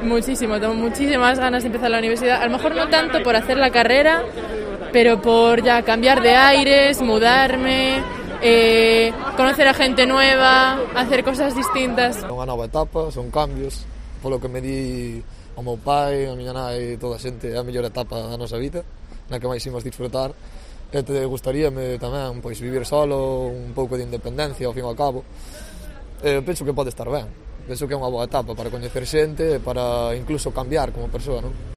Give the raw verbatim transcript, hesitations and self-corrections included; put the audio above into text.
muchísimo, tengo muchísimas ganas de empezar la universidad, a lo mejor no tanto por hacer la carrera, pero por ya cambiar de aires, mudarme, eh, conocer a gente nueva, hacer cosas distintas. É unha nova etapa, son cambios, polo que me di ao meu pai, a miña nai e toda a xente, é a mellor etapa da nosa vida, na que máis imos disfrutar. E te gustaríame tamén pois vivir solo, un pouco de independencia ao fin e ao cabo. E penso que pode estar ben. Penso que é unha boa etapa para coñecer xente e para incluso cambiar como persoa, non?